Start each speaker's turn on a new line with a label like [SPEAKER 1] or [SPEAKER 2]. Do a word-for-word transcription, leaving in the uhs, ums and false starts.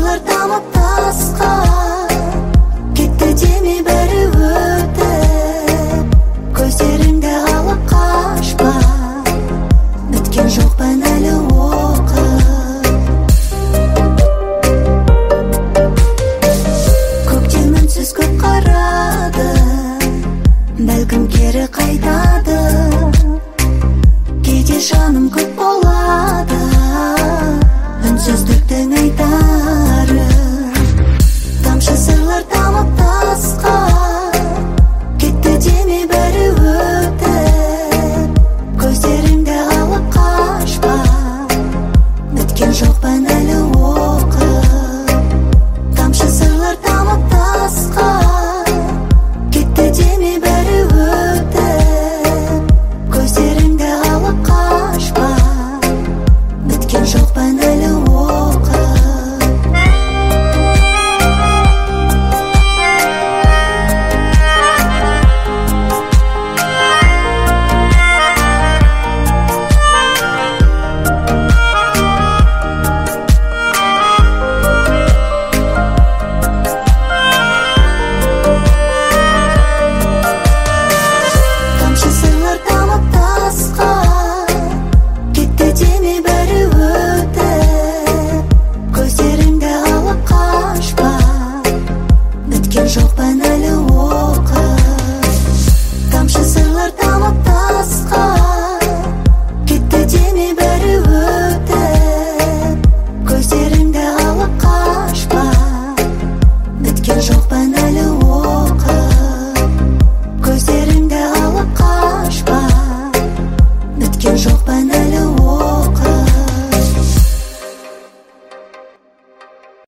[SPEAKER 1] Жолдар тамып тасқа, кетті деме бәрі өтіп. Көздеріңді алып қашпа, біткен жоқпын әлі оқып. Көктем үнсіз көп қарады, бәлкім кері қайтады. Кейде жаным көп болады, үнсіздіктің айтады.